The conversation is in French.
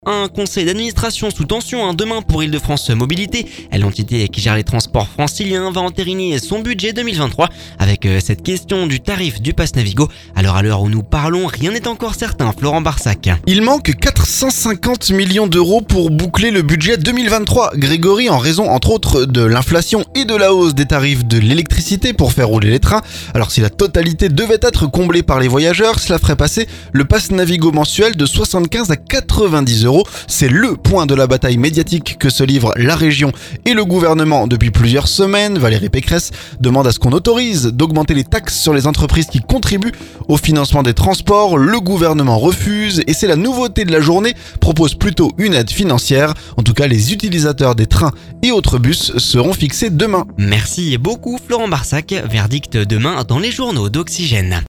Un conseil d'administration sous tension demain pour Île-de-France Mobilité. L'entité qui gère les transports franciliens va entériner son budget 2023 avec cette question du tarif du pass Navigo. Alors à l'heure où nous parlons, rien n'est encore certain, Florent Barsac. Il manque 450 millions d'euros pour boucler le budget 2023. Grégory, en raison entre autres de l'inflation et de la hausse des tarifs de l'électricité pour faire rouler les trains. Alors si la totalité devait être comblée par les voyageurs, cela ferait passer le pass Navigo mensuel de 75 à 90 euros. C'est le point de la bataille médiatique que se livrent la région et le gouvernement depuis plusieurs semaines. Valérie Pécresse demande à ce qu'on autorise d'augmenter les taxes sur les entreprises qui contribuent au financement des transports. Le gouvernement refuse et c'est la nouveauté de la journée, propose plutôt une aide financière. En tout cas, les utilisateurs des trains et autres bus seront fixés demain. Merci beaucoup Florent Barsac, verdict demain dans les journaux d'Oxygène.